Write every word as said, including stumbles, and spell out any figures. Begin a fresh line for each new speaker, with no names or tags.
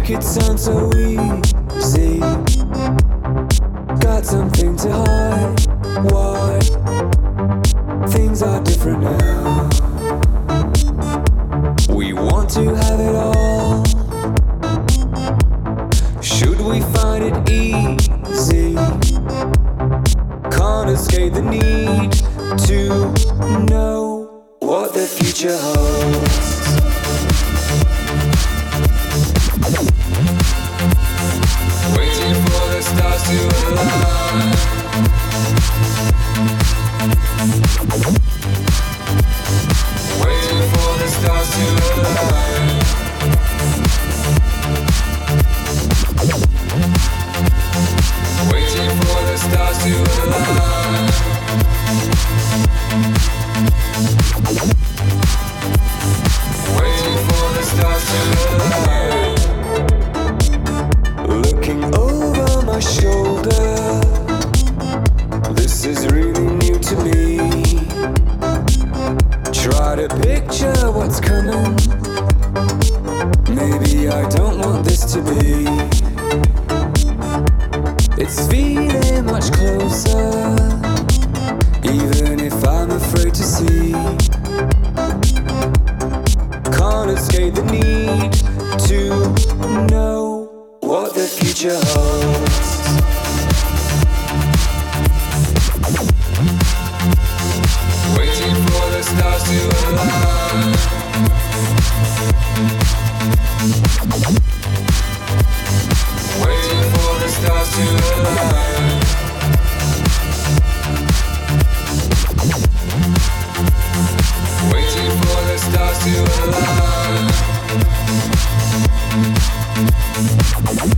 make it sound so easy. Got something to hide. Why? Things are different now. We want to have it all. Should we find it easy? Can't escape the need to know what the future holds. Waiting for the stars to align. Waiting for the stars to align. Waiting for the stars to align. Waiting for the stars to align. Looking over my shoulder, this is really new to me. Try to picture what's coming. Maybe I don't want this to be. It's feeling much closer, even if I'm afraid to see. Can't escape the need to know what the future holds. Waiting for the stars to align. Waiting for the stars to align. Waiting for the stars to align.